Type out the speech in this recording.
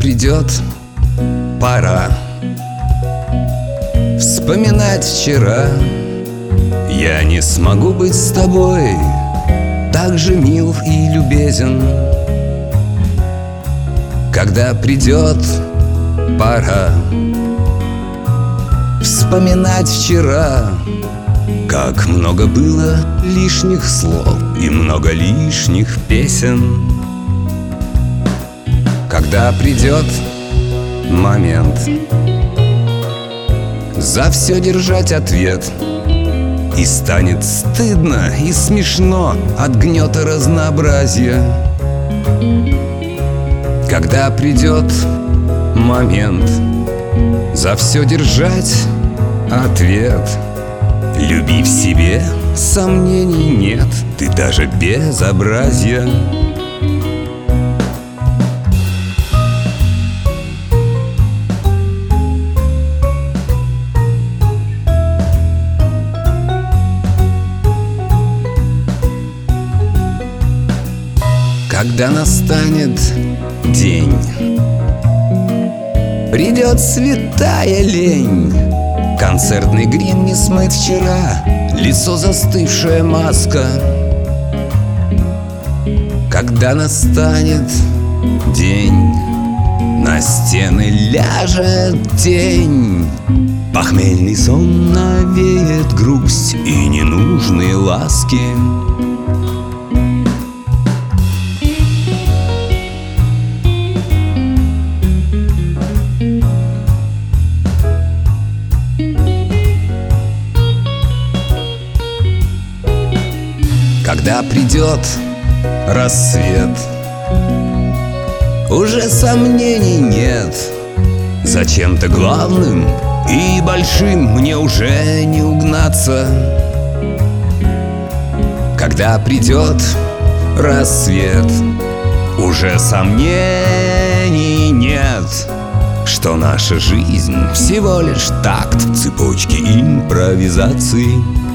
придет пора вспоминать вчера, я не смогу быть с тобой так же мил и любезен. Когда придет пора вспоминать вчера, как много было лишних слов и много лишних песен. Когда придет момент за все держать ответ, и станет стыдно и смешно от гнета разнообразия. Когда придет момент за все держать ответ, люби в себе, сомнений нет, ты даже безобразие. Когда настанет день, придет святая лень, концертный грим не смыть вчера, лицо застывшая маска. Когда настанет день, на стены ляжет тень, похмельный сон навеет грусть и ненужные ласки. Когда придет рассвет, уже сомнений нет, за чем-то главным и большим мне уже не угнаться. Когда придет рассвет, уже сомнений нет, что наша жизнь всего лишь такт в цепочке импровизации.